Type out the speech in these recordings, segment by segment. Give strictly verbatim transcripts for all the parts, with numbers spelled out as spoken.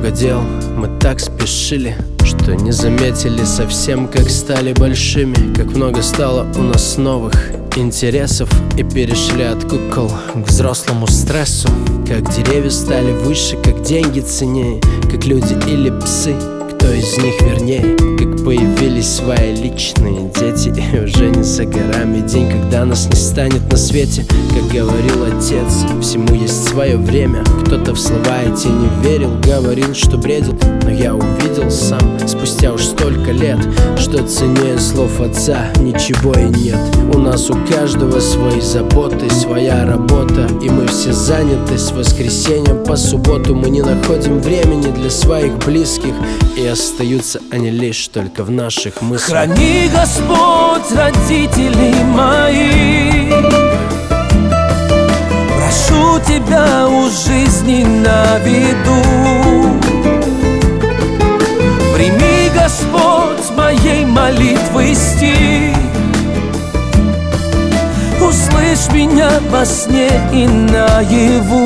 много дел, мы так спешили, что не заметили совсем, как стали большими. Как много стало у нас новых интересов, и перешли от кукол к взрослому стрессу. Как деревья стали выше, как деньги ценнее, как люди или псы, кто из них вернее. Как появились свои личные дети, и уже не за горами день, когда нас не станет на свете. Как говорил отец, всему есть свое время. Кто-то в слова эти не верил, говорил, что бредил, но я увидел сам, спустя уж столько лет, что ценнее слов отца ничего и нет. У нас у каждого свои заботы, своя работа, и мы все заняты с воскресенья по субботу. Мы не находим времени для своих близких, и остаются они лишь только в наших мыслях. Храни, Господь, родителей моих, прошу Тебя у жизни на виду. Прими, Господь, моей молитвы стих, услышь меня во сне и наяву.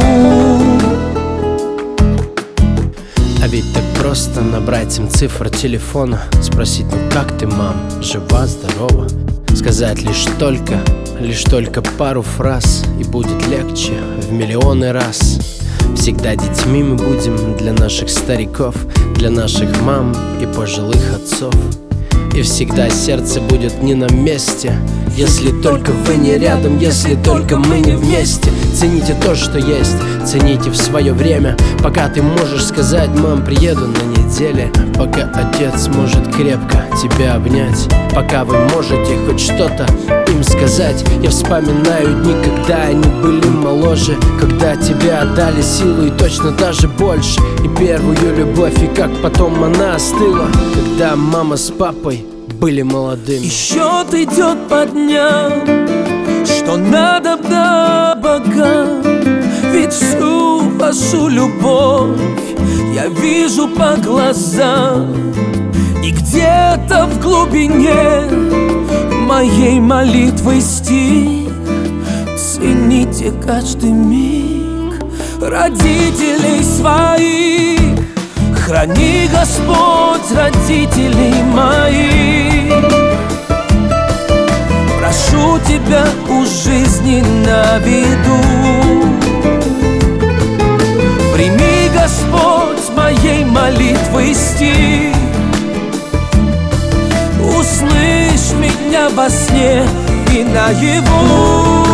А ведь так просто набрать им цифр телефона, спросить: ну как ты, мам, жива, здорова? Сказать лишь только, лишь только пару фраз, и будет легче в миллионы раз. Всегда детьми мы будем для наших стариков, для наших мам и пожилых отцов. И всегда сердце будет не на месте, если только вы не рядом, если только мы не вместе. Цените то, что есть, цените в свое время, пока ты можешь сказать: мам, приеду на неделе. Пока отец может крепко тебя обнять, пока вы можете хоть что-то им сказать. Я вспоминаю дни, когда они были моложе, когда тебе отдали силу и точно даже больше, и первую любовь, и как потом она остыла, когда мама с папой были молодыми. И счет идет по дням, что надо до богам, ведь всю вашу любовь я вижу по глазам. И где-то в глубине моей молитвы стих цените каждый миг родителей своих. Храни, Господь, родителей моих, прошу Тебя у жизни на виду. Прими, Господь, моей молитвы стих, услышь меня во сне и наяву.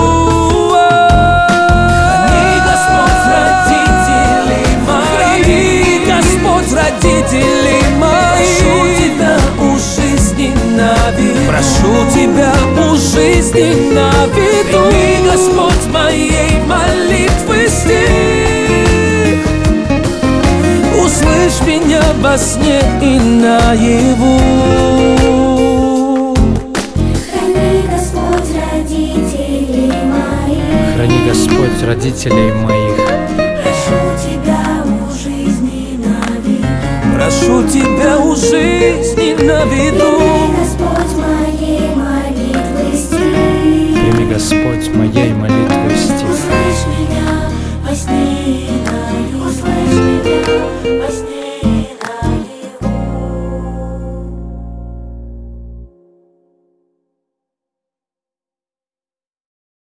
Родителей моих, прошу Тебя у жизни на виду, прошу Тебя у жизни на виду. Прими, Господь, моей молитвы стих, услышь меня во сне и наяву. Храни, Господь, родителей моих, Храни, Господь, родителей моих, прошу Тебя у жизни на виду. Прими, Господь, моей молитвы стих, прими, Господь, моей